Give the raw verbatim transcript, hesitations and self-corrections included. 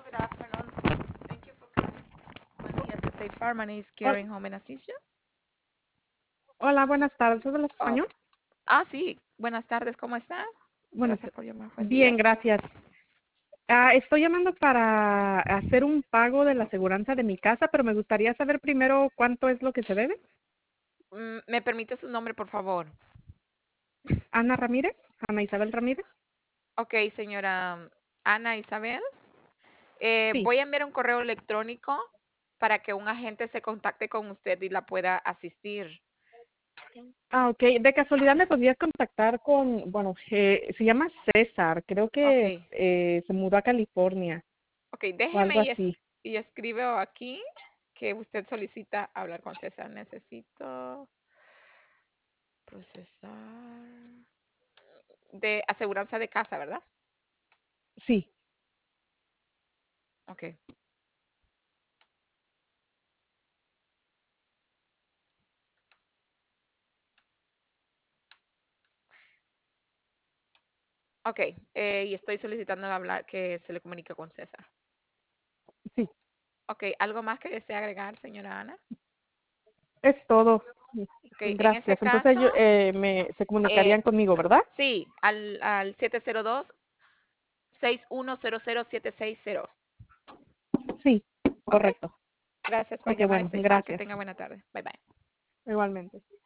good afternoon. Thank you for calling. Buenos días, State Farm. My name is Hol- Karen. How may I assist you? Hola, buenas tardes. ¿Hablas Oh, español? ah, sí. Buenas tardes, ¿cómo está? Buenas Gracias tardes. por llamar. Buen día. Bien, gracias. Ah, estoy llamando para hacer un pago de la aseguranza de mi casa, pero me gustaría saber primero cuánto es lo que se debe. Mm, ¿Me permite su nombre, por favor? Ana Ramírez, Ana Isabel Ramírez. Ok, señora Ana Isabel. Eh, Sí. voy a enviar un correo electrónico para que un agente se contacte con usted y la pueda asistir. Ah, ok. De casualidad me podrías contactar con, bueno, eh, se llama César, creo Ok, que eh, se mudó a California ok. o algo Déjeme y, es- así. y escribo aquí que usted solicita hablar con César. Necesito procesar. De aseguranza de casa, ¿verdad? Sí, Ok. Ok. Eh, y estoy solicitando hablar que se le comunique con César. sí. Ok. ¿Algo más que desea agregar, señora Ana? Es todo. Ok. En ese Gracias. Entonces caso, yo, eh, me, se eh, comunicarían conmigo, ¿verdad? sí, al, al siete cero dos, seis uno cero cero, siete seis cero. Sí, Ok. correcto. Gracias por Ok, llamar a bueno, State Farm. Que gracias. tenga buena tarde. Bye bye. Igualmente.